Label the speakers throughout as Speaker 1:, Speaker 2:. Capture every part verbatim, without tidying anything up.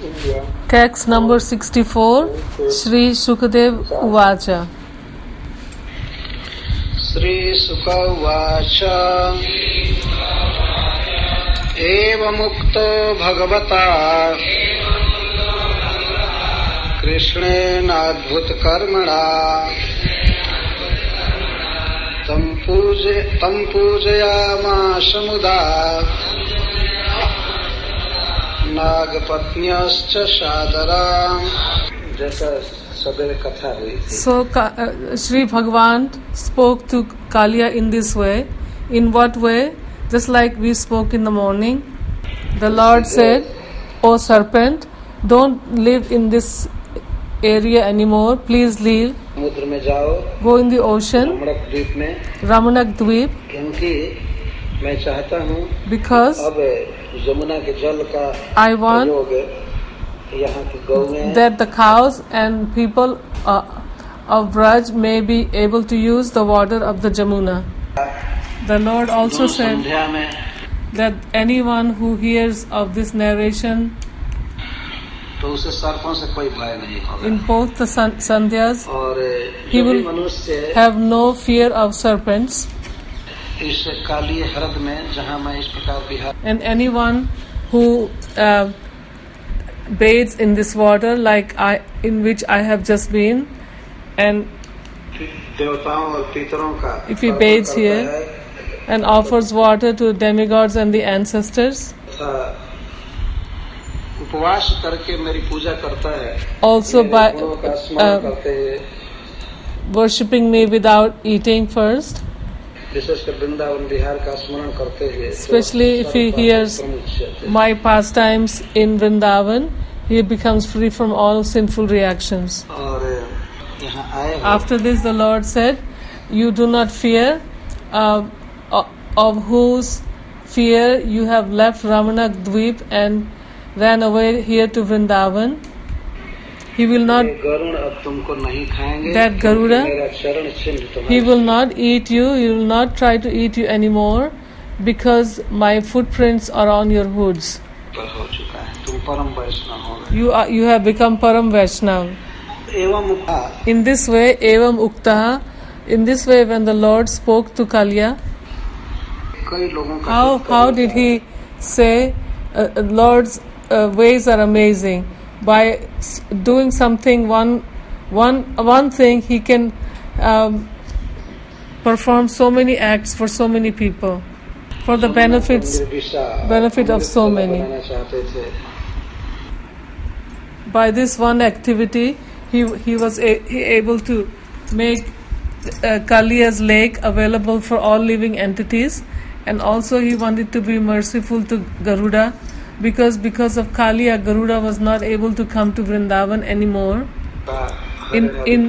Speaker 1: Text number sixty-four, Shri Shukadev Uvacha.
Speaker 2: Shri Shuka Uvacha Evamukto Bhagavata Krishnena Adbhut Karmana Tam Pujayama Samuda Nagapatnyascha Shadara. जैसा सदैव कथा हुई थी.
Speaker 1: So uh, Shri Bhagavan spoke to Kalia in this way. In what way? Just like we spoke in the morning. The Lord said, "O serpent, don't live in this area anymore. Please leave.
Speaker 2: समुद्र में जाओ.
Speaker 1: Go in the ocean.
Speaker 2: Ramanak द्वीप में.
Speaker 1: Ramanak Dweep.
Speaker 2: क्योंकि मैं चाहता हूँ.
Speaker 1: Because
Speaker 2: अब यमुना के जल का
Speaker 1: I want that the cows and people uh, of Braj may be able to use the water of the Jamuna." The Lord also said that anyone who hears of this narration in both the sandhyas, he will have no fear of serpents. And anyone who uh, bathes in this water like I, in which I have just been, and if he bathes here and offers water to demigods and the ancestors, also by uh, worshipping me without eating first, especially if he hears my pastimes in Vrindavan, he becomes free from all sinful reactions. After this, the Lord said, "You do not fear, uh, of whose fear you have left Ramanak Dweep and ran away here to Vrindavan. He will not, that Garuda, he will not eat you, he will not try to eat you anymore, because my footprints are on your hoods. You are, you have become Param Vaishnav." In this way, Evam Uktaha, in this way when the Lord spoke to Kalia, how, how did he say, uh, Lord's uh, ways are amazing. By doing something, one, one, one thing, he can um, perform so many acts for so many people, for the benefits, benefit of so many. By this one activity, he he was a, he able to make uh, Kalia's lake available for all living entities, and also he wanted to be merciful to Garuda. Because because of Kalia, Garuda was not able to come to Vrindavan anymore. In in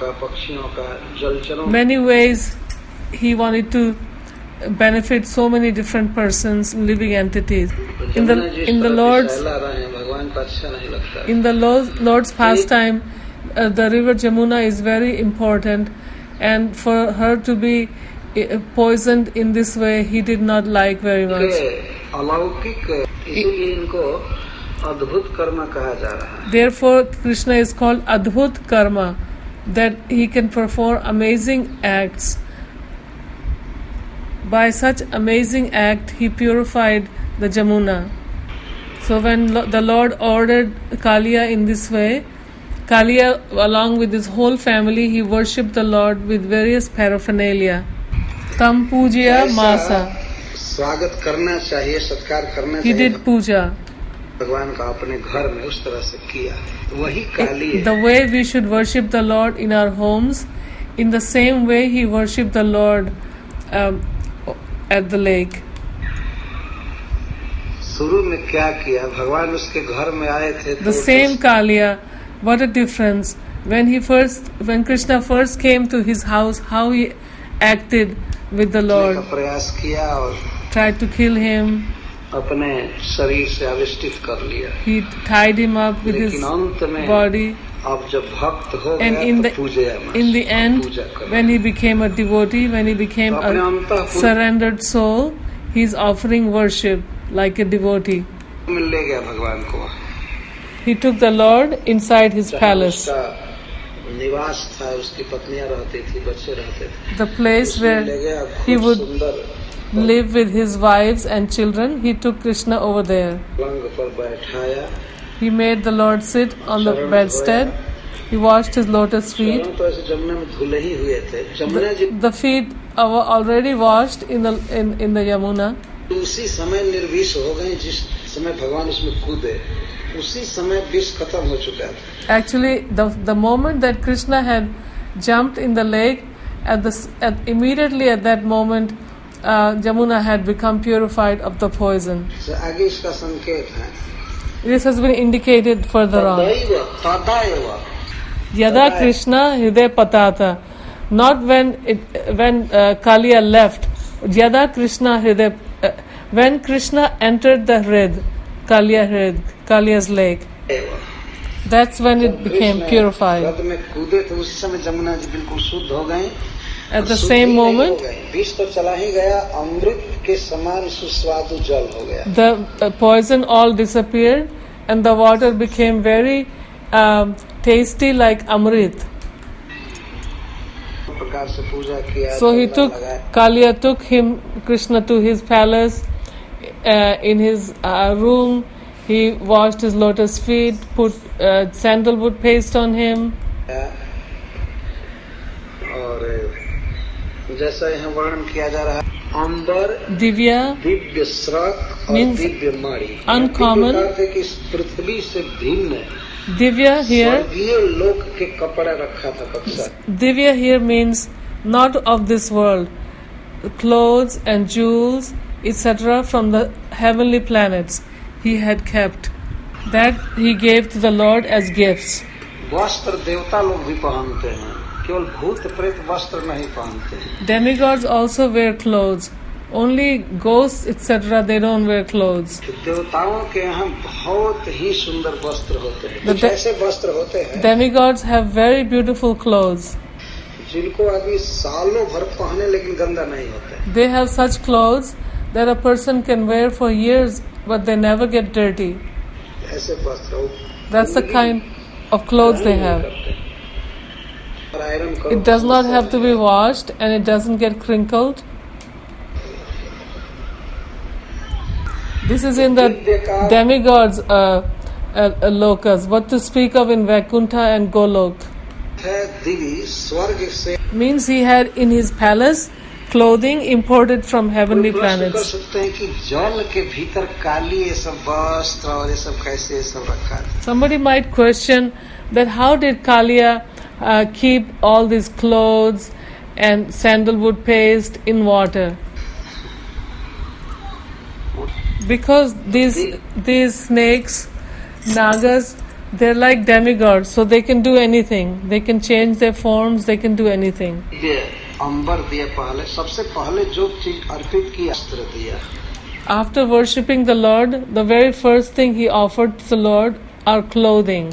Speaker 1: many ways, he wanted to benefit so many different persons, living entities. In the in the Lord's in the Lord's pastime, uh, the river Jamuna is very important, and for her to be uh, poisoned in this way, he did not like very much. Therefore, Krishna is called Adbhut Karma, that he can perform amazing acts. By such amazing act, he purified the Jamuna. So when lo- the Lord ordered Kalia in this way, Kalia, along with his whole family, he worshipped the Lord with various paraphernalia. Tam Pujya Masa.
Speaker 2: स्वागत करना चाहिए, सत्कार करना
Speaker 1: He
Speaker 2: चाहिए.
Speaker 1: did puja.
Speaker 2: भगवान का अपने घर में उस तरह से किया. वही काली है.
Speaker 1: The way we should worship the Lord in our homes, in the same way he worshipped the Lord um, at the lake.
Speaker 2: शुरू में क्या किया? भगवान उसके घर में आए थे.
Speaker 1: The same Kalia, what a difference! When he first, when Krishna first came to his house, how he acted with the Lord.
Speaker 2: प्रयास किया और
Speaker 1: tried to kill him.
Speaker 2: अपने शरीर से आविष्टित कर लिया.
Speaker 1: He tied him up with his body.
Speaker 2: अब जब भक्त हो
Speaker 1: and
Speaker 2: गया,
Speaker 1: in the
Speaker 2: तो पूजा
Speaker 1: in the end, when he became a devotee, when he became a surrendered soul, he is offering worship like a devotee.
Speaker 2: मिल ले गया भगवान को.
Speaker 1: he took the Lord inside his
Speaker 2: जहाँ
Speaker 1: palace,
Speaker 2: उसका निवास था, उसकी पत्नियां रहती थी, बच्चे रहते थे,
Speaker 1: the place
Speaker 2: उसमें
Speaker 1: where
Speaker 2: ले गया,
Speaker 1: he
Speaker 2: खूब
Speaker 1: would
Speaker 2: सुंदर
Speaker 1: live with his wives and children. He took Krishna over there.
Speaker 2: पलंग पर बैठाया,
Speaker 1: He made the Lord sit on the
Speaker 2: चरण
Speaker 1: bedstead. He washed his lotus feet.
Speaker 2: चरण तो ऐसे जमुना में धुले ही हुए थे, Jamuna ji
Speaker 1: The, the feet were already washed in the in, in the Yamuna.
Speaker 2: उसी समय निर्विष हो गए, जिस समय भगवान उसमें कूदे उसी समय विष खत्म हो चुका था.
Speaker 1: Actually, the the moment that Krishna had jumped in the lake, at the at, immediately at that moment, uh, Jamuna had become purified of the poison.
Speaker 2: तो आगे इसका संकेत है,
Speaker 1: This has been indicated further on.
Speaker 2: तदैव तदैव
Speaker 1: Yada Krishna Hriday Patata, not when it when uh, Kaliya left. Yada Krishna Hriday, uh, when Krishna entered the Hrid, Kaliya Hrid, Kaliya's lake. That's when it became purified.
Speaker 2: रथ में कूदे तो उस समय जमुना जी बिल्कुल शुद्ध हो गए.
Speaker 1: At the same moment,
Speaker 2: विष तो चला ही गया, अमृत के समान सुस्वादु जल हो गया.
Speaker 1: the uh, poison all disappeared, and the water became very um, tasty like Amrit.
Speaker 2: प्रकार से पूजा किया.
Speaker 1: So he took Kaliya took him Krishna to his palace. Uh, in his uh, room, he washed his lotus feet, put uh, sandalwood paste on him.
Speaker 2: और जैसा यहाँ वर्णन किया जा रहा है, अंबर
Speaker 1: Divya
Speaker 2: दिव्य स्रक और
Speaker 1: means
Speaker 2: दिव्य मणि,
Speaker 1: uncommon.
Speaker 2: कि इस पृथ्वी से भिन्न
Speaker 1: Divya here
Speaker 2: स्वर्गीय लोक के कपड़ा रखा था कक्षा.
Speaker 1: Divya here means not of this world. Clothes and jewels, et cetera from the heavenly planets he had kept. That he gave to the Lord as gifts.
Speaker 2: वस्त्र देवता लोग भी पहनते हैं, केवल भूत प्रेत वस्त्र नहीं पहनते हैं.
Speaker 1: Demigods also wear clothes. Only ghosts, et cetera, they don't wear clothes.
Speaker 2: देवताओं के यहाँ बहुत ही सुंदर वस्त्र होते हैं.
Speaker 1: The
Speaker 2: कुछ
Speaker 1: de-
Speaker 2: ऐसे वस्त्र होते हैं
Speaker 1: Demigods have very beautiful clothes.
Speaker 2: जिनको आदमी सालों भर पहने लेकिन गंदा नहीं होते.
Speaker 1: They have such clothes that a person can wear for years, but they never get dirty.
Speaker 2: ऐसे वस्त्र वो
Speaker 1: That's the kind of clothes they have.
Speaker 2: और आयरन करो,
Speaker 1: It does not have to be washed, and it doesn't get crinkled. This is in the demigods' uh, uh, uh, lokas. What to speak of in Vaikuntha and Golok?
Speaker 2: है दिवी स्वर्ग से.
Speaker 1: Means he had in his palace clothing imported from heavenly
Speaker 2: प्रश्न कर
Speaker 1: planets.
Speaker 2: सकते हैं कि जल के भीतर काली ये सब वस्त्र और ये सब कैसे ये सब रखा है.
Speaker 1: Somebody might question that how did Kaliya uh, keep all these clothes and sandalwood paste in water? Because these these snakes, nagas, they're like demigods, so they can do anything. They can change their forms. They can do anything.
Speaker 2: ये अंबर दिए पहले, सबसे पहले जो चीज अर्पित की अस्त्र दिया.
Speaker 1: After worshipping the Lord, the very first thing he offered to the Lord are clothing.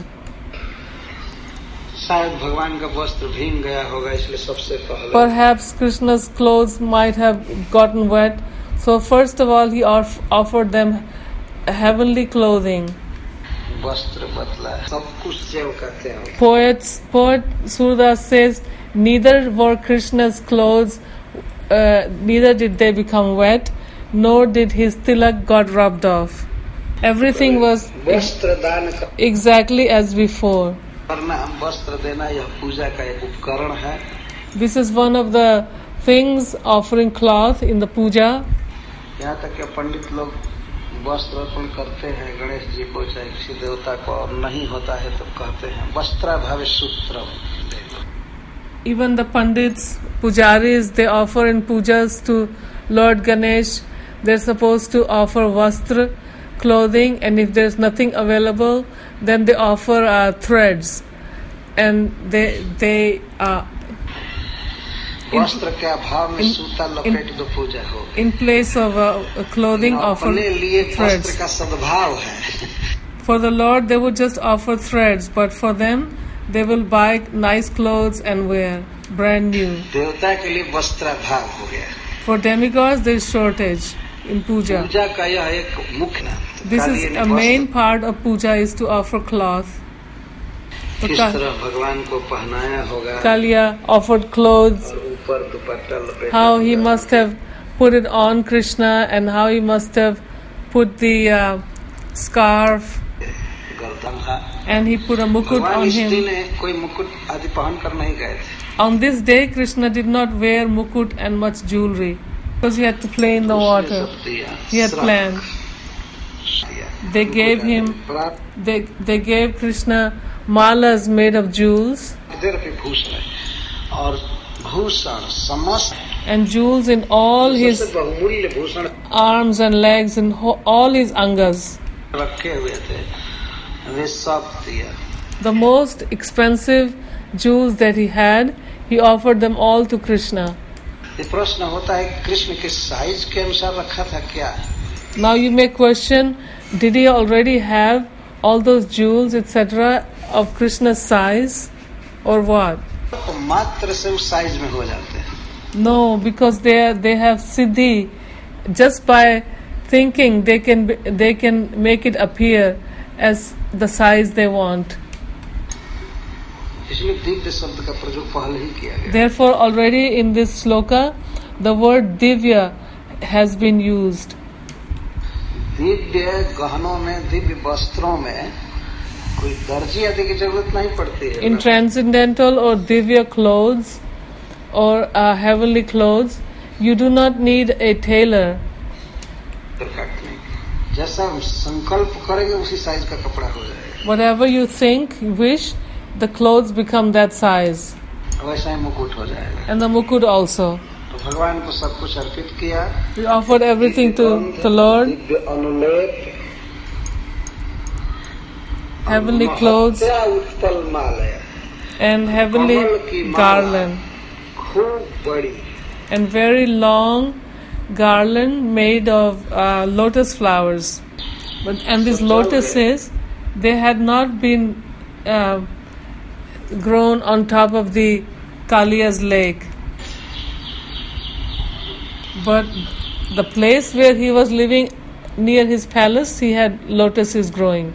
Speaker 2: शायद भगवान का वस्त्र भीग गया होगा, इसलिए सबसे पहले
Speaker 1: Perhaps Krishna's clothes might have gotten wet, so first of all he off- offered them heavenly clothing.
Speaker 2: वस्त्र बदला है. सब कुछ सेव करते हैं.
Speaker 1: Poets, poet Surdas says, neither were Krishna's clothes, uh, neither did they become wet, nor did his tilak got rubbed off. Everything was
Speaker 2: वस्त्र दान
Speaker 1: exactly as before.
Speaker 2: करना, वस्त्र देना यह पूजा का एक उपकरण है.
Speaker 1: This is one of the things, offering cloth in the puja.
Speaker 2: यहाँ तक कि पंडित लोग वस्त्र अर्पण करते हैं गणेश जी को, चाहे किसी देवता को, और नहीं होता है तो कहते हैं वस्त्राभावे सूत्रम.
Speaker 1: Even the pandits, pujaris, they offer in pujas to Lord Ganesh. They're supposed to offer vastra, clothing, and if there's nothing available, then they offer uh, threads, and they they uh,
Speaker 2: वस्त्र के अभाव में सूता लपेट दो, पूजा हो.
Speaker 1: in place of uh, clothing offer
Speaker 2: अपने लिए वस्त्र
Speaker 1: threads.
Speaker 2: का सद्भाव है.
Speaker 1: For the Lord, they would just offer threads, but for them, they will buy nice clothes and wear brand new.
Speaker 2: देवता के लिए वस्त्राभाव हो गया.
Speaker 1: For demigods, there is shortage in puja.
Speaker 2: पूजा का यह एक मुख्य
Speaker 1: This is
Speaker 2: कालिया ने
Speaker 1: a
Speaker 2: वस्त्र
Speaker 1: main part of puja is to offer cloth. So
Speaker 2: किस
Speaker 1: Ka-
Speaker 2: तरह भगवान को पहनाया होगा
Speaker 1: Kalia offered clothes,
Speaker 2: और ऊपर दुपट्टा लपेटा
Speaker 1: how he
Speaker 2: होगा।
Speaker 1: must have put it on Krishna and how he must have put the uh, scarf
Speaker 2: गर्दन था।
Speaker 1: and he put a mukut
Speaker 2: भगवान
Speaker 1: on
Speaker 2: इस
Speaker 1: him.
Speaker 2: दिन कोई मुकुट आदि पहन कर नहीं गए थे।
Speaker 1: On this day, Krishna did not wear mukut and much jewelry because he had to play in the
Speaker 2: उसने
Speaker 1: water.
Speaker 2: सब दिया,
Speaker 1: He had
Speaker 2: श्राप
Speaker 1: planned.
Speaker 2: दिया।
Speaker 1: They
Speaker 2: मुकुट
Speaker 1: gave
Speaker 2: आदि
Speaker 1: him,
Speaker 2: प्राप्त
Speaker 1: they, they gave Krishna malas made of jewels
Speaker 2: देर के भूषण है। और भूषण समस्त
Speaker 1: and jewels in all his
Speaker 2: सबसे बहुमूल्य Bhushan
Speaker 1: arms and legs and ho- all his angas.
Speaker 2: रखे हुए थे, वे सब दिया।
Speaker 1: The most expensive jewels that he had, he offered them all to Krishna.
Speaker 2: ये प्रश्न होता है कृष्ण के साइज के अनुसार रखा था क्या?
Speaker 1: Now you may question, did he already have all those jewels, et cetera, of Krishna's size, or what?
Speaker 2: तो मात्र से उस साइज में हो जाते हैं।
Speaker 1: No, because they are, they have siddhi. Just by thinking, they can be, they can make it appear as the size they want.
Speaker 2: इसलिए दिव्य शब्द का प्रयोग पहले ही किया गया।
Speaker 1: Therefore, already in this sloka, the word divya has been used.
Speaker 2: Divya गहनों में, दिव्य वस्त्रों में कोई दर्जी आदि की जरूरत नहीं पड़ती है।
Speaker 1: In transcendental or divya clothes or uh, heavenly clothes, you do not need a tailor.
Speaker 2: काटने की। जैसा हम संकल्प करेंगे उसी साइज का कपड़ा हो जाएगा।
Speaker 1: Whatever you think, you wish, the clothes become that size.
Speaker 2: वैसा ही मुकुट हो जाएगा।
Speaker 1: And the mukut also.
Speaker 2: तो भगवान को सब कुछ अर्पित किया।
Speaker 1: We offered everything to the Lord,
Speaker 2: Divya अनुलेप,
Speaker 1: heavenly clothes
Speaker 2: Mahatma Utpal मालय,
Speaker 1: and heavenly
Speaker 2: कमल की माला,
Speaker 1: garland,
Speaker 2: खूब बड़ी,
Speaker 1: and very long garland made of uh, lotus flowers. But and these lotuses, they had not been uh, grown on top of the Kaliya's lake. But the place where he was living near his palace, he had lotuses growing.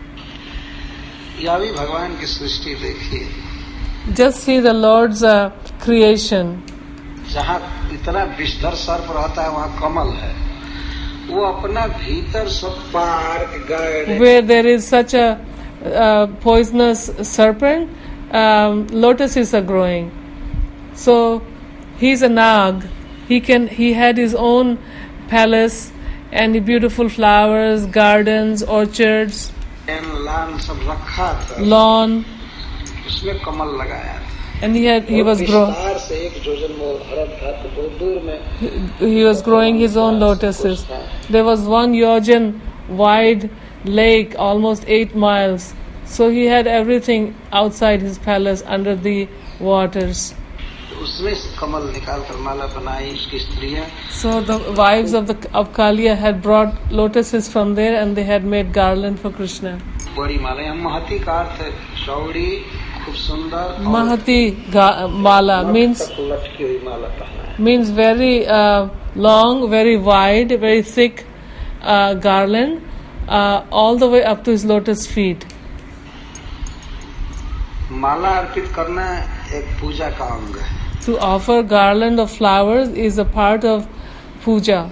Speaker 2: यह भी भगवान की सृष्टि देखिए,
Speaker 1: Just see the Lord's uh, creation.
Speaker 2: जहाँ इतना विषधर सर्प रहता है वहाँ कमल है। वो अपना भीतर सब park garden
Speaker 1: Where there is such a uh, poisonous serpent, um, lotuses are growing. So he's a nag. He can. He had his own palace and beautiful flowers, gardens, orchards,
Speaker 2: lawn सब रखा था,
Speaker 1: lawn,
Speaker 2: उसमें कमल लगाया।
Speaker 1: and he had. He
Speaker 2: और
Speaker 1: was grow.
Speaker 2: विस्तार से एक जोजन में भरत था, तो बहुत दूर में
Speaker 1: He was growing his own lotuses. There was one yojan wide lake, almost eight miles. So he had everything outside his palace, under the waters.
Speaker 2: उसमें से कमल निकाल कर माला बनाई उसकी स्त्रियां।
Speaker 1: So the wives of the of Kaliya had brought lotuses from there, and they had made garland for Krishna.
Speaker 2: बड़ी माला, यहाँ महती का अर्थ है चौड़ी, खूब सुंदर।
Speaker 1: Mahati ga- mala means
Speaker 2: लटकी हुई माला पहना है।
Speaker 1: means very uh, long, very wide, very thick uh, garland, uh, all the way up to his lotus feet.
Speaker 2: माला अर्पित करना एक पूजा का अंग है।
Speaker 1: To offer garland of flowers is a part of puja.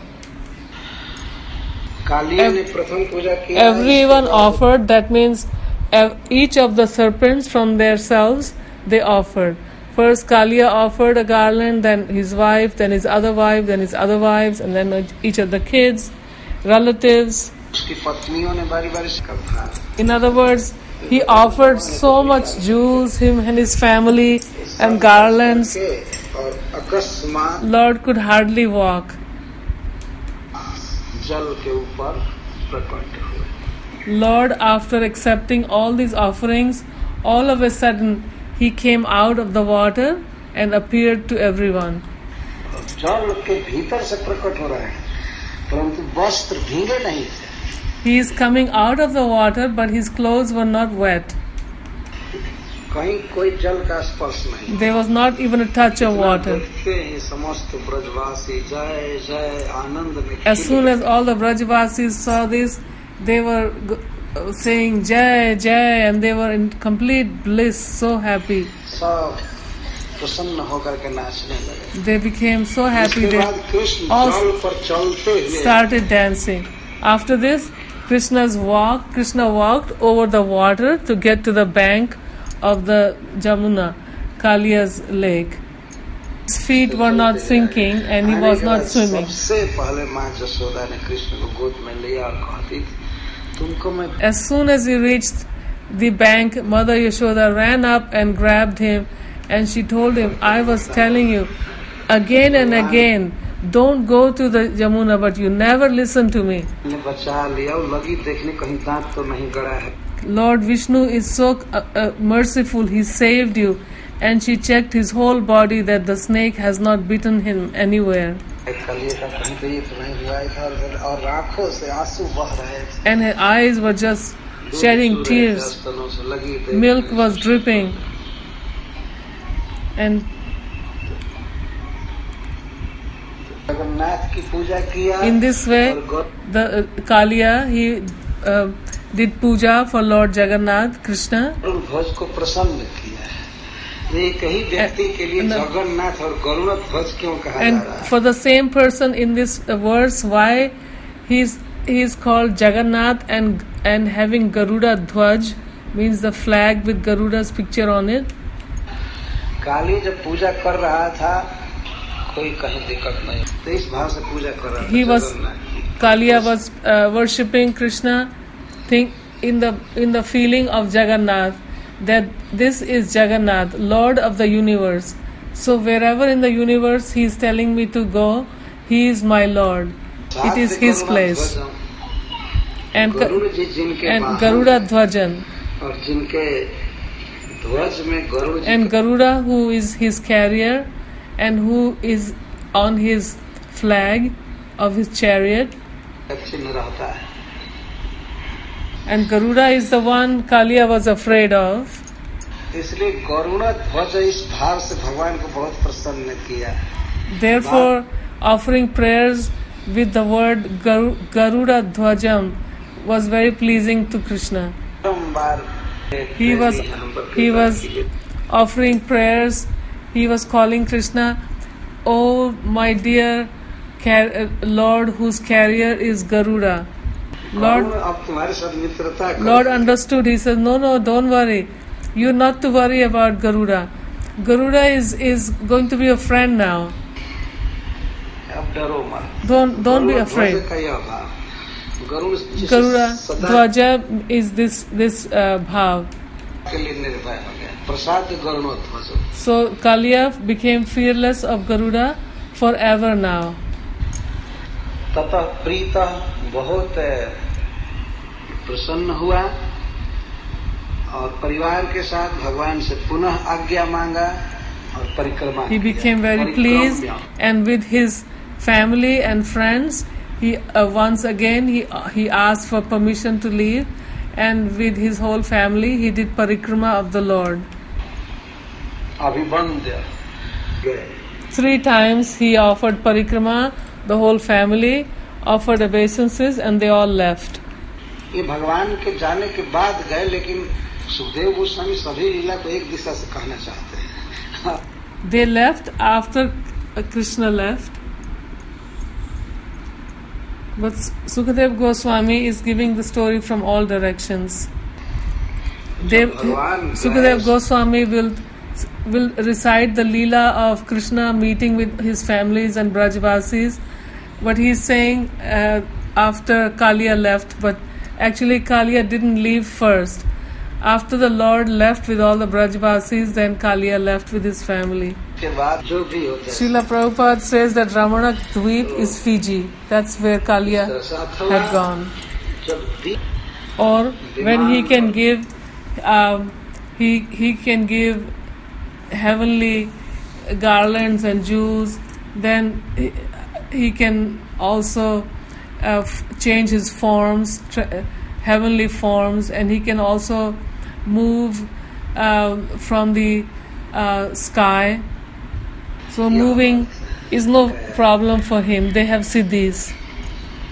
Speaker 2: Kaliya ने प्रथम पूजा की।
Speaker 1: Everyone offered, that means ev- each of the serpents from themselves, they offered. First Kaliya offered a garland, then his wife, then his other wife, then his other wives, and then each of the kids, relatives.
Speaker 2: उसकी पत्नियों ने बारी बारी से कहा।
Speaker 1: In other words, he offered so much jewels, him and his family, and garlands.
Speaker 2: और अकस्मात
Speaker 1: Lord could hardly walk.
Speaker 2: जल के ऊपर प्रकट हुए।
Speaker 1: Lord, after accepting all these offerings, all of a sudden he came out of the water and appeared to everyone.
Speaker 2: जल के भीतर से प्रकट हो रहा है, परंतु वस्त्र भीगे नहीं थे।
Speaker 1: He is coming out of the water, but his clothes were not wet.
Speaker 2: कहीं कोई जल का स्पर्श नहीं।
Speaker 1: There was not even a touch of water.
Speaker 2: देखते ही समस्त ब्रजवासी जय जय आनंद में
Speaker 1: As soon as all the Brajavasis saw this, they were g- uh, saying Jai, Jai, and they were in complete bliss, so happy.
Speaker 2: सब प्रसन्न होकर के नाचने लगे.
Speaker 1: They became so happy
Speaker 2: इसके
Speaker 1: they
Speaker 2: बाद कृष्ण
Speaker 1: all
Speaker 2: जल पर चलते हुए
Speaker 1: started dancing. After this, Krishna's walk, Krishna walked over the water to get to the bank of the Jamuna, Kaliya's lake. His feet were not sinking and he was not swimming.
Speaker 2: सबसे पहले माँ जसोदा ने कृष्ण को गोद में लिया और कहती तुमको मैं.
Speaker 1: As soon as he reached the bank, Mother Yashoda ran up and grabbed him and she told him, I was telling you again and again, don't go to the Jamuna, but you never listen to me.
Speaker 2: बचा लिया और लगी देखने कहीं दांत तो नहीं गड़ा है.
Speaker 1: Lord Vishnu is so uh, uh, merciful, he saved you. And she checked his whole body that the snake has not bitten him anywhere. And her eyes were just shedding tears. Milk was dripping. And in this way, the uh, Kaliya, he uh, did puja for Lord Jagannath, Krishna. And for the same person in this verse, why he's he's called Jagannath and and having Garuda Dhwaj, means the flag with Garuda's picture on it.
Speaker 2: काली जब पूजा कर रहा था कोई कहीं दिक्कत नहीं, तो इस भाव से पूजा कर रहा था.
Speaker 1: He was Kaliya was uh, worshipping Krishna, think in the in the feeling of Jagannath, that this is Jagannath, Lord of the universe. So wherever in the universe he is telling me to go, he is my Lord. It is his place. And and Garuda Dhwajan. And Garuda, who is his carrier and who is on his flag of his chariot. And Garuda is the one Kaliya was afraid of. Therefore, offering prayers with the word Garu- Garuda Dhwajam was very pleasing to Krishna. He was he was offering prayers. He was calling Krishna, "Oh, my dear car- Lord, whose carrier is Garuda." Lord, Lord understood. He said, "No, no, don't worry. You're not to worry about Garuda. Garuda is, is going to be a friend now. Don't don't be afraid." Garuda Dhwaja is this this uh, bhav. So Kaliya became fearless of Garuda forever now.
Speaker 2: ततः प्रीता बहुत प्रसन्न हुआ और परिवार के साथ भगवान से पुनः आज्ञा मांगा और परिक्रमा.
Speaker 1: He became very pleased, and with his family and friends, he uh, once again he uh, he asked for permission to leave, and with his whole family he did parikrama of the Lord.
Speaker 2: अभिवंद्य.
Speaker 1: Three times he offered parikrama. The whole family offered obeisances and they all left.
Speaker 2: ये भगवान के जाने के बाद गए, लेकिन सुखदेव गोस्वामी सभी लीला को एक दिशा से कहना चाहते हैं.
Speaker 1: They left after Krishna left. But Sukadev Goswami is giving the story from all directions. They, Sukadev Goswami will will recite the Leela of Krishna meeting with his families and Brajvasis. What he is saying uh, after Kaliya left, but actually Kaliya didn't leave first. After the Lord left with all the Brajvasis, then Kaliya left with his family. Srila Prabhupada says that Ramanak Dweep is Fiji. That's where Kaliya had gone. Or when he can give, um, he he can give heavenly garlands and jewels, then he, he can also uh, f- change his forms, tra- heavenly forms, and he can also move uh, from the uh, sky. So moving is no problem for him. They have siddhis.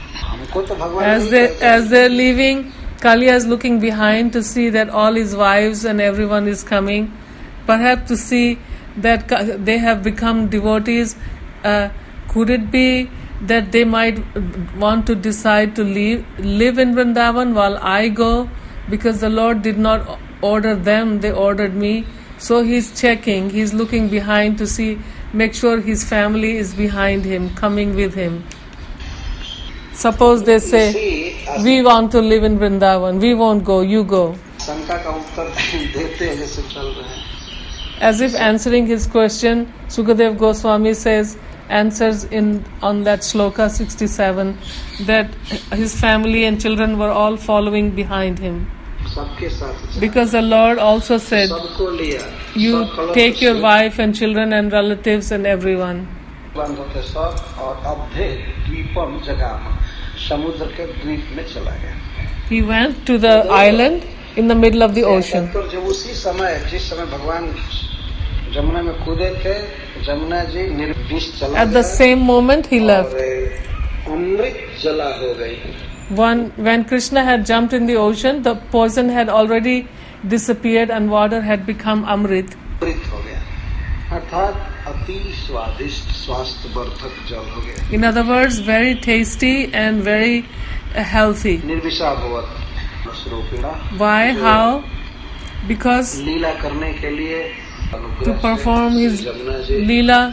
Speaker 2: हमको तो भगवान
Speaker 1: As
Speaker 2: नहीं
Speaker 1: they
Speaker 2: कहते।
Speaker 1: as they're leaving, Kaliya is looking behind to see that all his wives and everyone is coming, perhaps to see that Ka- they have become devotees. Uh, could it be that they might want to decide to leave, live in Vrindavan while I go? Because the Lord did not order them, they ordered me. So he's checking, he's looking behind to see, make sure his family is behind him, coming with him. Suppose they say,
Speaker 2: इसी
Speaker 1: we want to live in Vrindavan, we won't go, you go.
Speaker 2: शंका का उत्तर देते हैं जैसे चल रहे हैं।
Speaker 1: As if answering his question, Sukadev Goswami says, answers in on that shloka sixty-seven, that his family and children were all following behind him.
Speaker 2: सबके साथ चला।
Speaker 1: Because the Lord also said,
Speaker 2: सबको लिया।
Speaker 1: you
Speaker 2: सब कलश
Speaker 1: take your
Speaker 2: से
Speaker 1: wife and children and relatives and everyone.
Speaker 2: बंद होते सब और अब्धे द्वीपम जगाम समुद्र के द्वीप में चला गया।
Speaker 1: He went to the island in the middle of the ocean.
Speaker 2: तो जब उसी समय जिस समय भगवान जमुना में कूदे थे, जमुना जी निर्विष चला
Speaker 1: At the same moment he left.
Speaker 2: और अमृत जला हो गई।
Speaker 1: One, when Krishna had jumped in the ocean, the poison had already disappeared and water had become Amrit.
Speaker 2: अमृत हो गया, अर्थात अति स्वादिष्ट स्वास्थ्यवर्धक जल हो गया।
Speaker 1: In other words, very tasty and very uh, healthy.
Speaker 2: निर्विषाभवत स्वरूपिणा।
Speaker 1: Why? How? Because
Speaker 2: लीला करने के लिए
Speaker 1: to perform his
Speaker 2: Jamuna ji
Speaker 1: Leela,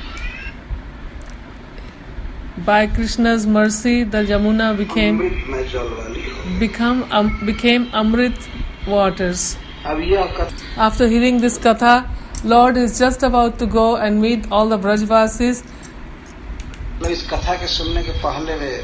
Speaker 1: by Krishna's mercy, the Jamuna became
Speaker 2: अमृत में जल वाली हो।
Speaker 1: become um, became Amrit waters.
Speaker 2: अब यह कथा
Speaker 1: After hearing this katha, Lord is just about to go and meet all the Brajvasis.
Speaker 2: इस कथा के सुनने के पहले वे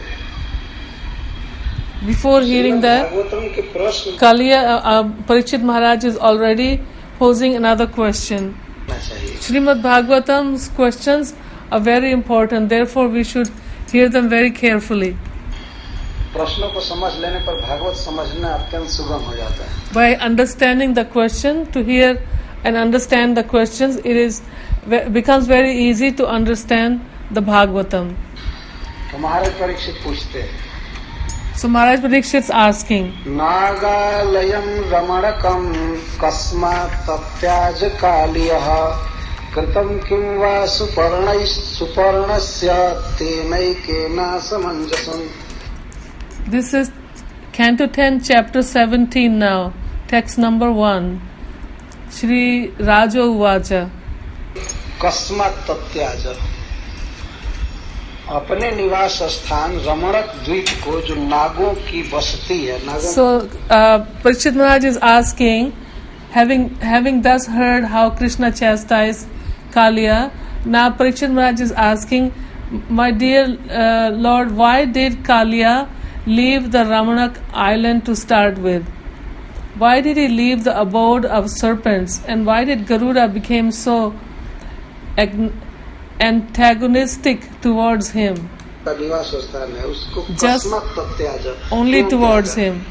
Speaker 1: Before hearing that,
Speaker 2: भागवतम के प्रश्न
Speaker 1: Kaliya, uh, uh, Parikshit Maharaj is already posing another question.
Speaker 2: करना चाहिए।
Speaker 1: Srimad Bhagavatam's questions are very important, therefore we should hear them very carefully.
Speaker 2: प्रश्नों को समझ लेने पर भागवत समझना अत्यंत सुगम हो जाता है।
Speaker 1: By understanding the question, to hear and understand the questions, it is becomes very easy to understand the Bhagavatam.
Speaker 2: तो महाराज परीक्षित पूछते हैं,
Speaker 1: So Maharaj Parikshit is asking,
Speaker 2: नागालयम रमणकम कस्मात् तत्याज कालियः कृतं किं वा सुपर्णैः सुपर्णस्य तेनैकेन समञ्जसम्।
Speaker 1: this is Canto ten, Chapter seventeen now, text number one. Shri Raja Uvacha.
Speaker 2: कस्मात् तत्याज, अपने निवास स्थान रमणक द्वीप को जो नागों की बस्ती है, नागों
Speaker 1: So uh, Parikshit Maharaj is asking, having having thus heard how Krishna chastised Kaliya, now Parikshit Maharaj is asking, my dear uh, Lord, why did Kaliya leave the Ramanak island to start with? Why did he leave the abode of serpents? And why did Garuda become so ag- antagonistic towards him?
Speaker 2: का निवास स्थान है, उसको
Speaker 1: Just
Speaker 2: कस्मात् तत्याज,
Speaker 1: Only
Speaker 2: क्यों
Speaker 1: towards
Speaker 2: त्यागा?
Speaker 1: him.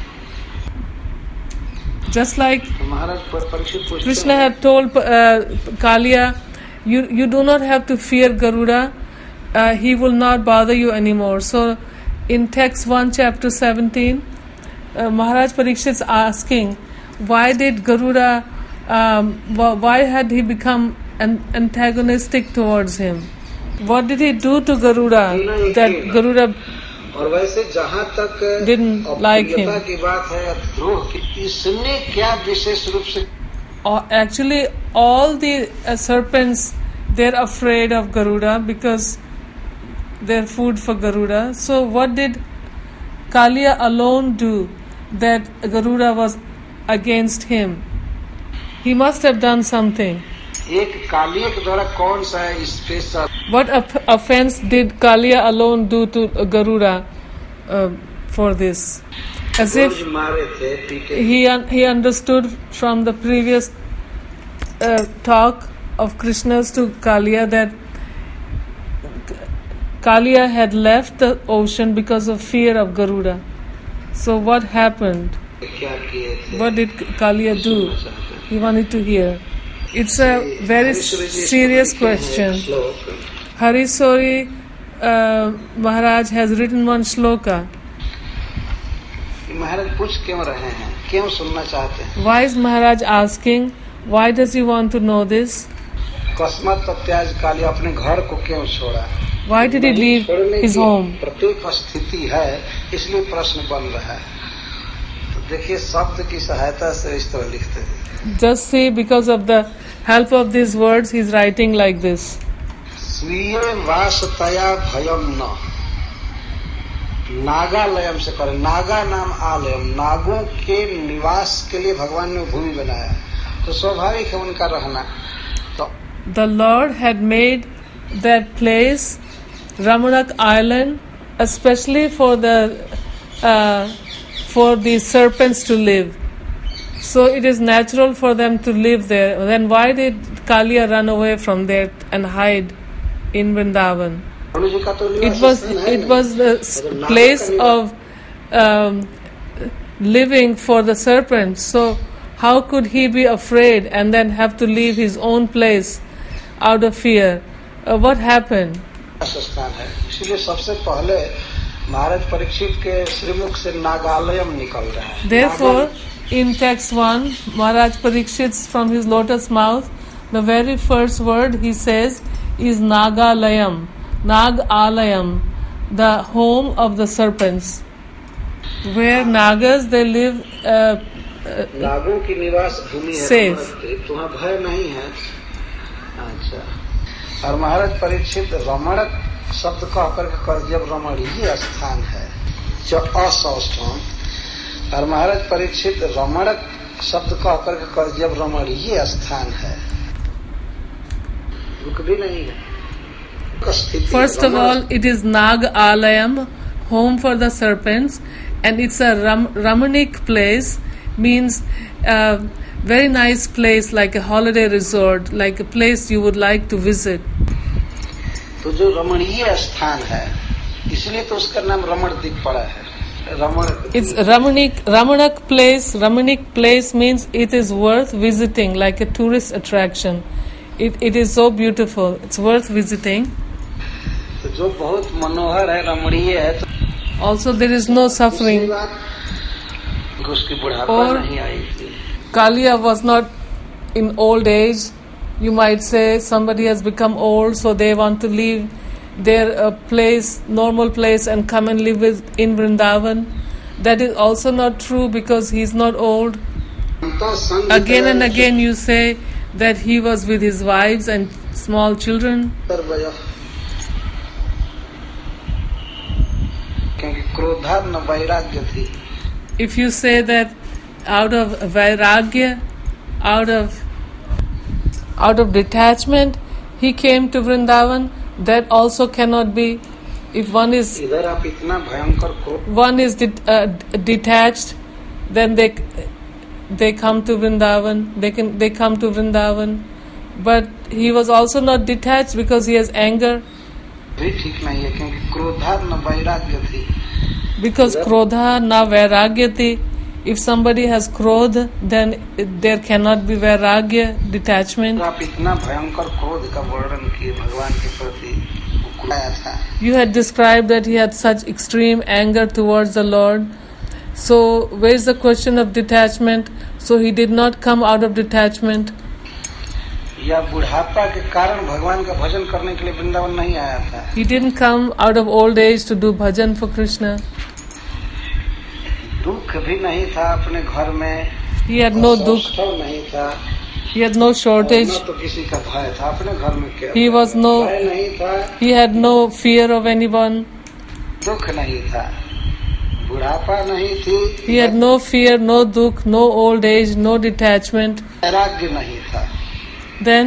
Speaker 1: Just like
Speaker 2: तो महाराज पर- परीक्षित पूछते
Speaker 1: Krishna
Speaker 2: हैं,
Speaker 1: had told uh, Kaliya, you, you do not have to fear Garuda, uh, he will not bother you anymore. So in text one, chapter seventeen, uh, Maharaj Parikshit is asking, why did Garuda, um, wh- why had he become an- antagonistic towards him? What did he do to Garuda that Garuda
Speaker 2: और वैसे जहाँ तक
Speaker 1: Didn't like him.
Speaker 2: अप्रियता की बात है या द्रोह की, इसने क्या विशेष रूप से
Speaker 1: Uh, actually, all the uh, serpents, they're afraid of Garuda because they're food for Garuda. So what did Kaliya alone do that Garuda was against him? He must have done something.
Speaker 2: एक कालिया के द्वारा कौन सा special
Speaker 1: What off- offense did Kaliya alone do to uh, Garuda uh, for this? As if
Speaker 2: रोज मारे थे पीटे,
Speaker 1: he un- he understood from the previous uh, talk of Krishna's to Kaliya that Kaliya had left the ocean because of fear of Garuda. So what happened?
Speaker 2: क्या किए थे,
Speaker 1: What did Kaliya do?
Speaker 2: सुनना चाहते हैं।
Speaker 1: He wanted to hear. It's a very
Speaker 2: Harishwari ji
Speaker 1: serious
Speaker 2: इसको लिखे हैं
Speaker 1: question.
Speaker 2: श्लोक,
Speaker 1: Harisori uh, Maharaj has written one shloka.
Speaker 2: महाराज पूछ क्यों रहे हैं, क्यों सुनना चाहते हैं?
Speaker 1: Why is Maharaj asking? Why does he want to know this?
Speaker 2: कस्मत त्याज काली, अपने घर को क्यों छोड़ा?
Speaker 1: Why did he leave his home?
Speaker 2: प्रत्येक स्थिति है, इसलिए प्रश्न बन रहा है। तो देखिए शब्द की सहायता से इस तरह लिखते हैं।
Speaker 1: Just see, because of the help of these words, he is writing like this.
Speaker 2: स्वीय वासतया भयम न, नागालयम से करें, नागा नाम आलयम, नागों के निवास के लिए भगवान ने भूमि बनाया, तो स्वाभाविक है उनका रहना। तो
Speaker 1: The Lord had made that place Ramanak Island, especially for the uh, for the serpents to live. So it is natural for them to live there. Then why did Kaliya run away from there and hide in Vrindavan? It was it was the place of um, living for the serpents. So how could he be afraid and then have to leave his own place out of fear? Uh, what happened?
Speaker 2: इसलिए सबसे पहले महाराज परीक्षित के श्रीमुख से नागालयम निकल रहा है।
Speaker 1: Therefore, in text one, Maharaj Parikshit's from his lotus mouth, the very first word he says is Nagalayam, Nag Alayam, the home of the serpents, where Nagas they live uh, uh,
Speaker 2: नागों की निवास भूमि है,
Speaker 1: safe.
Speaker 2: तुम्हें भय नहीं है। अच्छा, और महाराज परीक्षित रमणक शब्द कह करके कर, जब रमणीय स्थान है जो असौष्ठम, और महाराज परीक्षित रमणक शब्द कह करके कर, जब रमणीय स्थान है, रुक भी नहीं है।
Speaker 1: First of all, it is Nag Alayam, home for the serpents, and it's a Ram- Ramanik place, means a very nice place, like a holiday resort, like a place you would like to visit.
Speaker 2: तो जो रमणीय स्थान है, इसलिए तो उसका नाम रमण द्वीप पड़ा है। रमण
Speaker 1: It's Ramanik, Ramanak place. Ramanik place means it is worth visiting, like a tourist attraction. It it is so beautiful. It's worth visiting.
Speaker 2: तो जो बहुत मनोहर है, रमणीय है, तो
Speaker 1: Also, there is no suffering.
Speaker 2: उसकी बुढ़ापा
Speaker 1: और
Speaker 2: नहीं आई थी।
Speaker 1: Kaliya was not in old age. You might say somebody has become old, so they want to leave their uh, place, normal place, and come and live with, in Vrindavan. That is also not true, because he is not old. Again and again you say that he was with his wives and small children. If you say that out of vairagya, out of out of detachment, he came to Vrindavan, that also cannot be. If one is one is de- uh, detached, then they they come to Vrindavan. They can they come to Vrindavan, but he was also not detached because he has anger. Because krodha na vairagyati. If somebody has krodh, then there cannot be vairagya, detachment. You had described that he had such extreme anger towards the Lord. So where is the question of detachment? So he did not come out of detachment.
Speaker 2: या बुढ़ापा के कारण भगवान का भजन करने के लिए वृंदावन नहीं आया था।
Speaker 1: He didn't come out of old age to do bhajan for Krishna.
Speaker 2: दुख भी नहीं था अपने घर में।
Speaker 1: He had no dukh.
Speaker 2: नहीं था।
Speaker 1: He had no shortage.
Speaker 2: न तो किसी का भय था अपने घर में क्या।
Speaker 1: He was no.
Speaker 2: भय नहीं था।
Speaker 1: He had no fear of anyone.
Speaker 2: दुख नहीं था। बुढ़ापा नहीं थी।
Speaker 1: He had no fear, no dukh, no old age, no detachment.
Speaker 2: वैराग्य नहीं था।
Speaker 1: Then,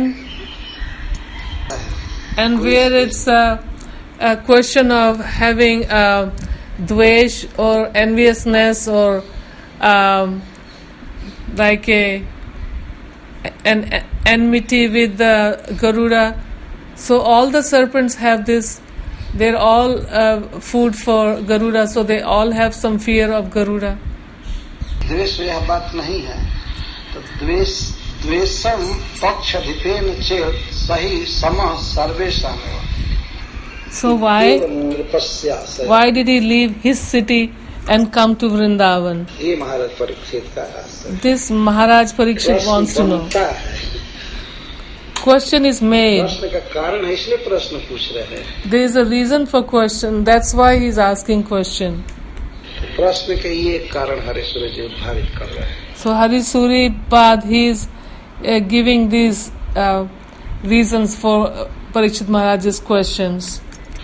Speaker 1: and where it's a, a question of having a dvesh or enviousness or um, like a an enmity with the Garuda. So all the serpents have this. They're all uh, food for Garuda, so they all have some fear of Garuda.
Speaker 2: द्वेष यह बात नहीं है। तो द्वेष द्वेषम पक्षधिपेन चेत सही समः सर्वेषामेव।
Speaker 1: So why
Speaker 2: नृपस्या से
Speaker 1: why did he leave his city and come to Vrindavan?
Speaker 2: ये महाराज परीक्षित का रास्ता
Speaker 1: This Maharaj Parikshit wants to know.
Speaker 2: बनता है
Speaker 1: Question is made.
Speaker 2: प्रश्न का कारण है इसलिए प्रश्न पूछ रहे हैं
Speaker 1: There is a reason for question. That's why he is asking question.
Speaker 2: प्रश्न के ये कारण हरेश्वर जी उद्भावित कर रहे हैं
Speaker 1: So Harisuri Pad, he is uh, giving these uh, reasons for uh, Parikshit Maharaj's questions.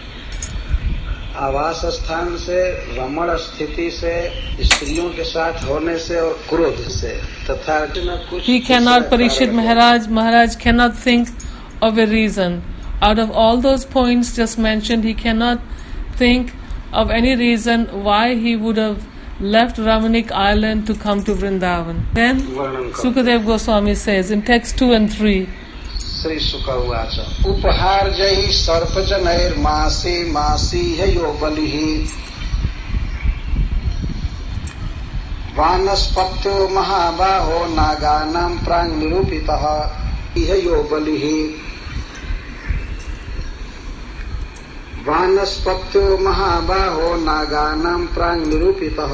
Speaker 2: आवास स्थान से रमण स्थिति से स्त्रियों के साथ होने से और क्रोध से तथा कुछ
Speaker 1: He cannot, Parikshit Maharaj, Maharaj cannot think of a reason. Out of all those points just mentioned, he cannot think of any reason why he would have left Ramanik island to come to Vrindavan. Then Sukadev Goswami says in text two and three,
Speaker 2: Shri सुकवाच उपहार जहि सर्पजनैर मासी मासी हयो बलिहि वानस्पत्यो महाबाहो नागानां प्रांग निरूपितः इहयो बलिहि वानस्पत्यो महाबाहो नागानां प्रांग निरूपितः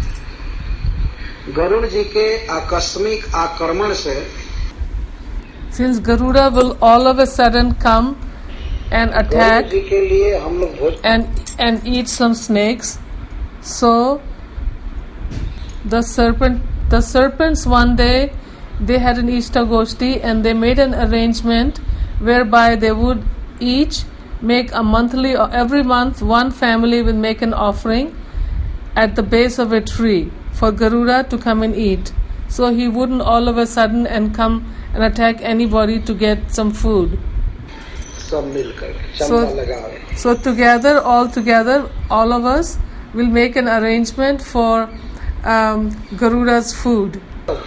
Speaker 2: गरुड़ जी के आकस्मिक आक्रमण से
Speaker 1: since Garuda will all of a sudden come and attack and and eat some snakes, so the serpent the serpents one day they had an Ishtagoshti and they made an arrangement whereby they would each make a monthly or every month one family will make an offering at the base of a tree for Garuda to come and eat. So he wouldn't all of a sudden and come and attack anybody to get some food. So, so together, all together, all of us will make an arrangement for um, Garuda's food.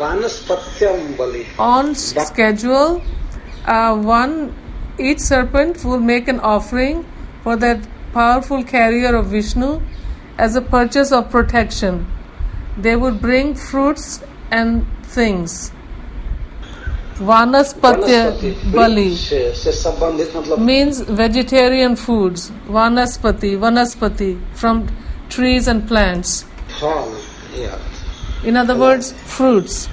Speaker 1: On schedule, uh, one each serpent will make an offering for that powerful carrier of Vishnu as a purchase of protection. They would bring fruits and things. Vanaspatya Bali means vegetarian foods. Vanaspati, Vanaspati, from trees and plants. In other words, fruits.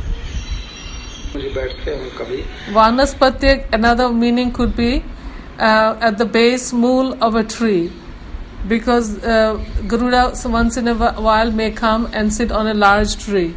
Speaker 1: Vanaspatya, another meaning could be uh, at the base mool of a tree. Because uh, Garuda once in a while may come and sit on a large tree.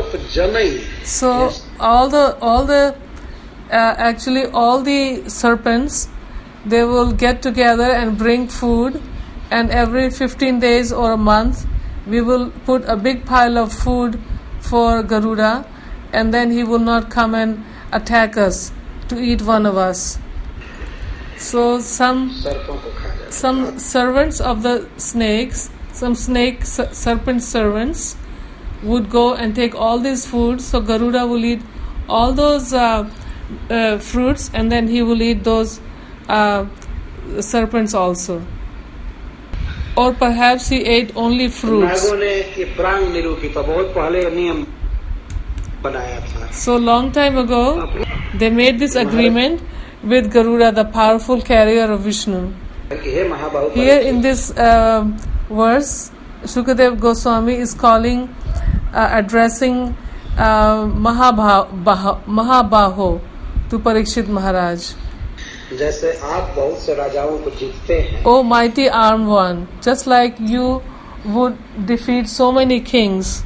Speaker 1: So all the all the uh, actually all the serpents, they will get together and bring food, and every fifteen days or a month we will put a big pile of food for Garuda, and then he will not come and attack us to eat one of us. So some some servants of the snakes, some snake serpent servants would go and take all these foods. So Garuda will eat all those uh, uh, fruits, and then he will eat those uh, serpents also. Or perhaps he ate only fruits. So long time ago, they made this agreement with Garuda, the powerful carrier of Vishnu. Here in this uh, verse, Sukadev Goswami is calling, uh, addressing uh, Mahabha- Mahabaho to Parikshit Maharaj. O mighty armed one, just like you would defeat so many kings.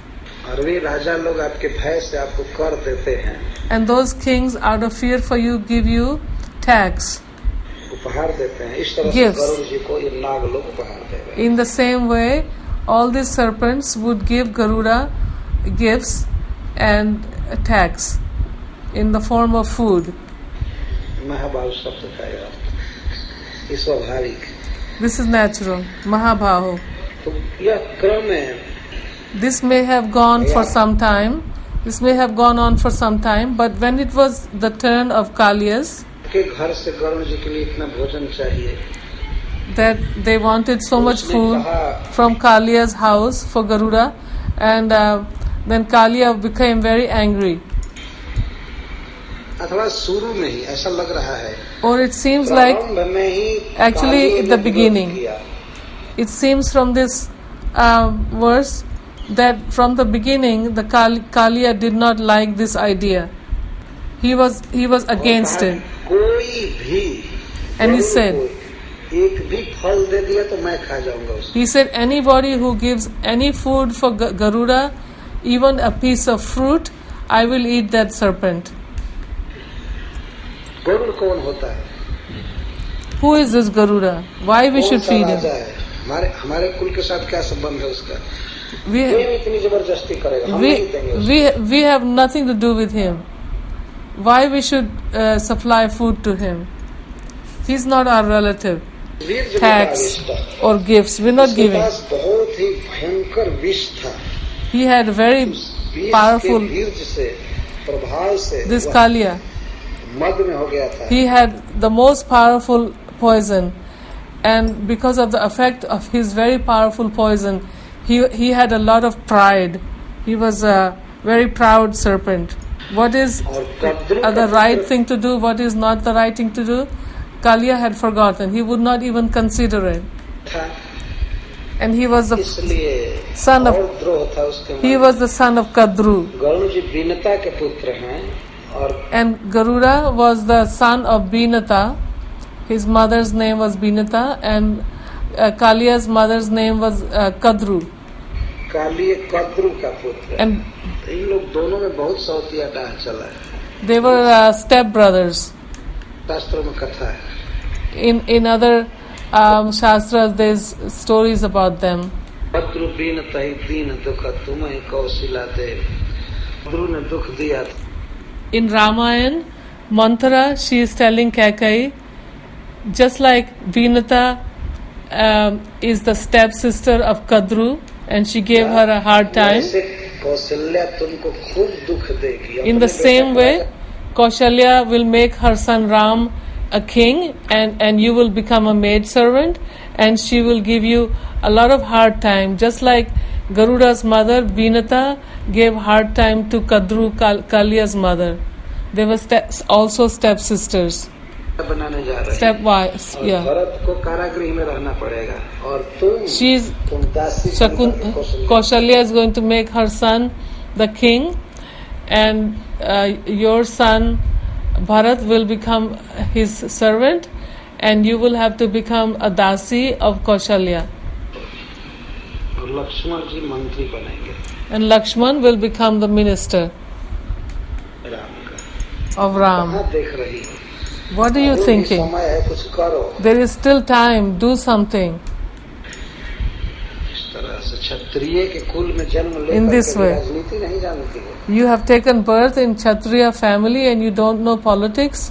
Speaker 1: And those kings, out of fear for you, give you tax, gifts. In the same way, all these serpents would give Garuda gifts and tax in the form of food. This is natural, Mahabhaho. This may have gone for some time. This may have gone on for some time, but when it was the turn of Kalias, that they wanted so much food from Kalia's house for Garuda, and uh, then Kalia became very angry.
Speaker 2: अथवा शुरू में ही ऐसा लग रहा है,
Speaker 1: or it seems like
Speaker 2: प्रारंभ में ही
Speaker 1: actually
Speaker 2: Kaliya
Speaker 1: in
Speaker 2: ने
Speaker 1: the beginning.
Speaker 2: विरोध किया।
Speaker 1: It seems from this uh, verse that from the beginning the Kal- Kaliya did not like this idea. He was he was against it,
Speaker 2: कोई भी
Speaker 1: and he
Speaker 2: जरूर
Speaker 1: said
Speaker 2: कोई एक भी फल दे दिया तो मैं खा जाऊंगा उसको।
Speaker 1: he said anybody who gives any food for G- Garuda, even a piece of fruit, I will eat that serpent.
Speaker 2: Garuda कौन होता है?
Speaker 1: Who is this Garuda? Why we should
Speaker 2: कौन सा
Speaker 1: feed
Speaker 2: राजा
Speaker 1: him?
Speaker 2: है? हमारे हमारे कुल के साथ क्या संबंध है उसका?
Speaker 1: We
Speaker 2: कोई इतनी जबरदस्ती करेगा, हम
Speaker 1: we
Speaker 2: नहीं देंगे उसको।
Speaker 1: we we have nothing to do with him. Why we should uh, supply food to him? He's not our relative.
Speaker 2: वीर जब
Speaker 1: Tax
Speaker 2: आविष्ट
Speaker 1: or gifts, we're not
Speaker 2: उसके
Speaker 1: giving.
Speaker 2: पास बहुत ही भयंकर विष था।
Speaker 1: He had very
Speaker 2: विष
Speaker 1: powerful.
Speaker 2: के वीर्य से, प्रभाव से
Speaker 1: This
Speaker 2: वह
Speaker 1: Kaliya,
Speaker 2: मद में हो गया था।
Speaker 1: he had the most powerful poison, and because of the effect of his very powerful poison, he he had a lot of pride. He was a very proud serpent. What is
Speaker 2: और Kadru
Speaker 1: uh, the
Speaker 2: का
Speaker 1: right
Speaker 2: पुत्र
Speaker 1: thing to do? What is not the right thing to do? Kaliya had forgotten. He would not even consider it,
Speaker 2: था,
Speaker 1: and he was the
Speaker 2: इसलिए
Speaker 1: son of
Speaker 2: और द्रोह था उसके
Speaker 1: he
Speaker 2: मन।
Speaker 1: was the son of Kadru,
Speaker 2: Garuda जी बीनता के पुत्र हैं और
Speaker 1: and Garuda was the son of Binata. His mother's name was Binata, and uh, Kaliya's mother's name was uh, Kadru.
Speaker 2: Kaliya Kadru का पुत्र है।
Speaker 1: And
Speaker 2: तो इन लोग दोनों में बहुत सौतिया डाह चला है।
Speaker 1: they were uh, step brothers.
Speaker 2: शास्त्रों में कथा है।
Speaker 1: In in other um, shastras, there's stories about them.
Speaker 2: Kadru बीनता ही दीन दुख तुम्हें कौशिला दे। कद्रू ने दुख दिया।
Speaker 1: In Ramayana, Manthara, she is telling Kaikai, just like Vinata um, is the stepsister of Kadru, and she gave her a hard time.
Speaker 2: वैसे कौशल्या तुमको खूब दुख देगी।
Speaker 1: In the
Speaker 2: अपने
Speaker 1: same
Speaker 2: बेटे
Speaker 1: way,
Speaker 2: को
Speaker 1: Kaushalya will make her son Ram a king, and, and you will become a maid servant, and she will give you a lot of hard time. Just like Garuda's mother, Vinata, gave hard time to Kadru, Kal- Kaliya's mother. They were ste- also stepsisters.
Speaker 2: बनाने जा रहे हैं।
Speaker 1: Stepwise,
Speaker 2: और
Speaker 1: yeah.
Speaker 2: Bharat को कारागृह में रहना पड़ेगा और तुम
Speaker 1: She's
Speaker 2: तुम दासी
Speaker 1: Shakun,
Speaker 2: बनकर Kaushalya
Speaker 1: Kaushalya is going to make her son the king, and uh, your son Bharat will become his servant, and you will have to become a dasi of Kaushalya.
Speaker 2: और लक्ष्मण जी मंत्री बनेंगे
Speaker 1: And Lakshman will become the minister
Speaker 2: Ram का।
Speaker 1: of Ram.
Speaker 2: कहाँ देख रही हो?
Speaker 1: What are you
Speaker 2: अभी भी
Speaker 1: thinking?
Speaker 2: समय है, कुछ करो।
Speaker 1: There is still time, do something.
Speaker 2: इस तरह से क्षत्रिय के कुल में जन्म
Speaker 1: In
Speaker 2: लेकर
Speaker 1: this
Speaker 2: के
Speaker 1: way.
Speaker 2: राजनीति नहीं जानती हो।
Speaker 1: You have taken birth in Kshatriya family and you don't know politics?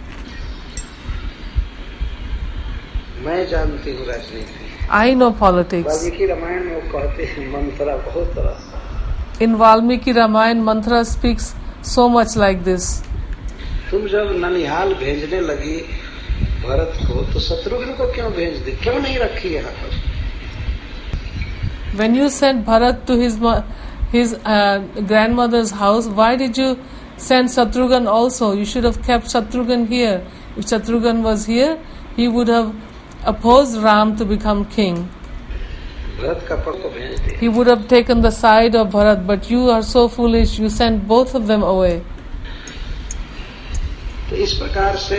Speaker 2: मैं जानती हूँ राजनीति।
Speaker 1: I know politics.
Speaker 2: Valmiki Ramayan में वो कहते हैं मंत्रा बहुत तरह से।
Speaker 1: In Valmiki Ramayana, Mantra speaks so much like this.
Speaker 2: तुम जब ननिहाल भेजने लगी भरत को तो शत्रुघ्न को क्यों भेज दी, क्यों नहीं रखी यहाँ पर?
Speaker 1: When you sent Bharat to his mo- his uh, grandmother's house, why did you send Shatrughan also? You should have kept Shatrughan here. If Shatrughan was here, he would have opposed Ram to become king.
Speaker 2: Bharat का पक्ष को भेज दी।
Speaker 1: He would have taken the side of Bharat, but you are so foolish, you sent both of them away.
Speaker 2: तो इस प्रकार से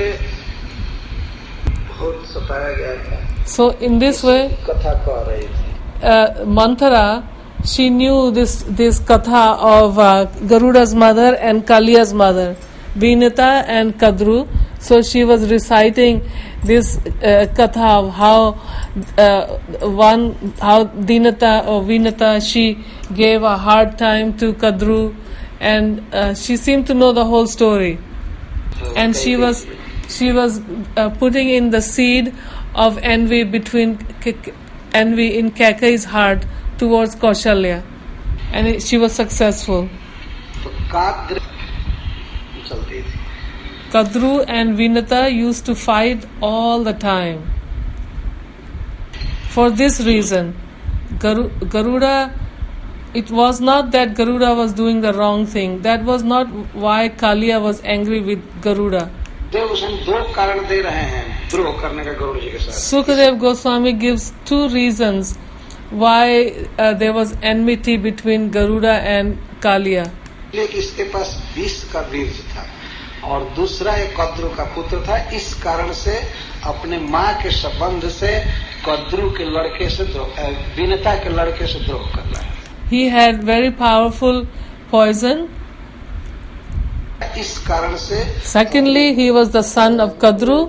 Speaker 2: बहुत सताया गया था।
Speaker 1: So in this way,
Speaker 2: कथा कह रही थी।
Speaker 1: uh, Manthara, she knew this this katha of uh, Garuda's mother and Kaliya's mother, Vinata and Kadru. So she was reciting this uh, katha of how uh, one how Dinata or Vinata, she gave a hard time to Kadru, and uh, she seemed to know the whole story, and she was she was uh, putting in the seed of envy between K- envy in Kaikai's heart towards Kaushalya, and it, she was successful.
Speaker 2: तो काद्र चलती थी।
Speaker 1: Kadru and Vinata used to fight all the time. For this reason, Garu- Garuda it was not that Garuda was doing the wrong thing. That was not why Kaliya was angry with Garuda.
Speaker 2: देव गोस्वामी दो कारण दे रहे हैं द्रोह करने का गरुड़ जी के साथ.
Speaker 1: Sukadev Goswami gives two reasons why uh, there was enmity between Garuda and Kaliya.
Speaker 2: एक इसके पास विष का बीज था और दूसरा एक कद्रु का पुत्र था. इस कारण से अपने माँ के संबंध से कद्रु के लड़के से विनता के लड़के से द्रोह कर रहा है.
Speaker 1: He had very powerful poison.
Speaker 2: इस कारण से
Speaker 1: Secondly, he was the son of Kadru.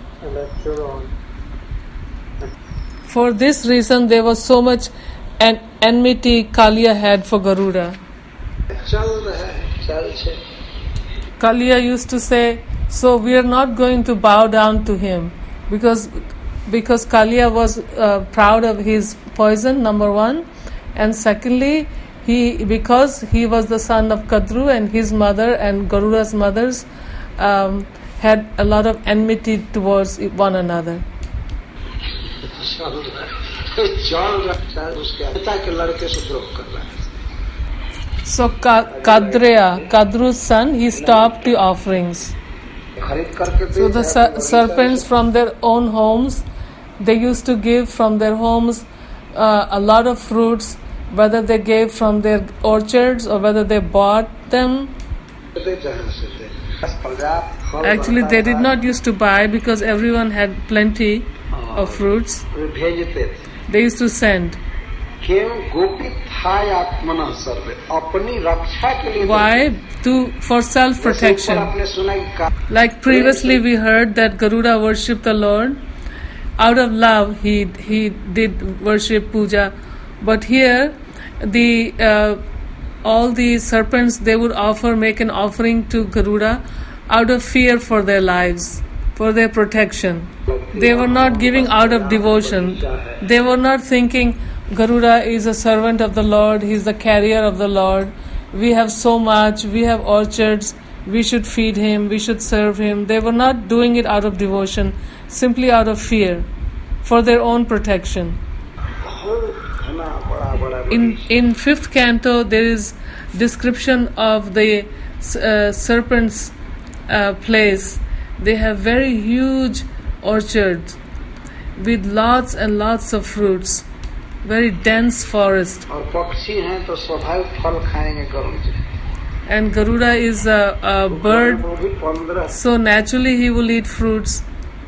Speaker 1: For this reason, there was so much an enmity Kaliya had for Garuda.
Speaker 2: चल रहा है चल छे.
Speaker 1: Kaliya used to say, so we are not going to bow down to him because because Kaliya was uh, proud of his poison, number one, and secondly, he because he was the son of Kadru and his mother and Garuda's mothers um, had a lot of enmity towards one another. So Kadreya, Kadru's son, he stopped the offerings. So the ser- serpents from their own homes, they used to give from their homes uh, a lot of fruits, whether they gave from their orchards or whether they bought them. Actually, they did not used to buy because everyone had plenty of fruits. They used to send. Why? To for self-protection. Like previously we heard that Garuda worshipped the Lord. Out of love he he did worship puja. But here the uh, all the serpents, they would offer make an offering to Garuda out of fear for their lives, for their protection. They were not giving out of devotion. They were not thinking Garuda is a servant of the Lord, he is the carrier of the Lord. We have so much, we have orchards, we should feed him, we should serve him. They were not doing it out of devotion, simply out of fear, for their own protection. In in fifth canto, there is description of the uh, serpent's uh, place. They have very huge orchards with lots and lots of fruits. Very dense forest. And Garuda is a, a bird, so naturally he will eat fruits.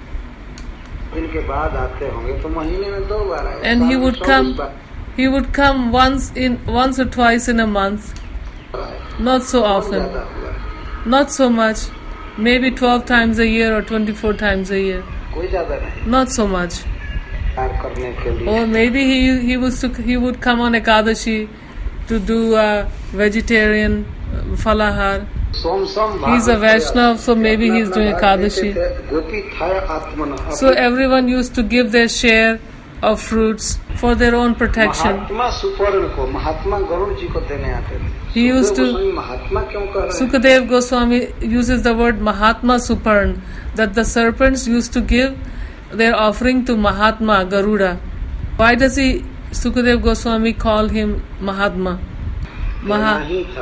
Speaker 1: And he would come, he would come once in once or twice in a month, not so often, not so much, maybe twelve times a year or twenty-four times a year, not so much. Or maybe he he was to, he would come on Ekadashi to do a vegetarian falahar. He's a Vaishnav, so maybe he's doing Ekadashi. So everyone used to give their share of fruits for their own protection. He used to, Sukadev Goswami uses the word Mahatma Suparn, that the serpents used to give their offering to Mahatma Garuda. Why does he, Sukadev Goswami, call him Mahatma? Maha,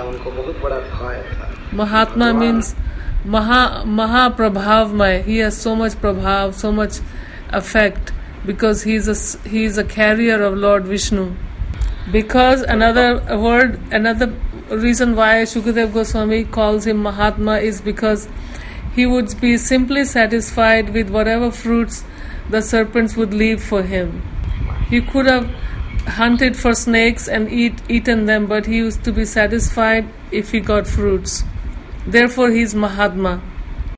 Speaker 1: Mahatma means Maha, Maha Prabhavmay. He has so much prabhav, so much effect, because he is a, he is a carrier of Lord Vishnu. Because another word, another reason why Sukadev Goswami calls him Mahatma is because he would be simply satisfied with whatever fruits the serpents would leave for him. He could have hunted for snakes and eat eaten them, but he used to be satisfied if he got fruits. Therefore he is Mahatma.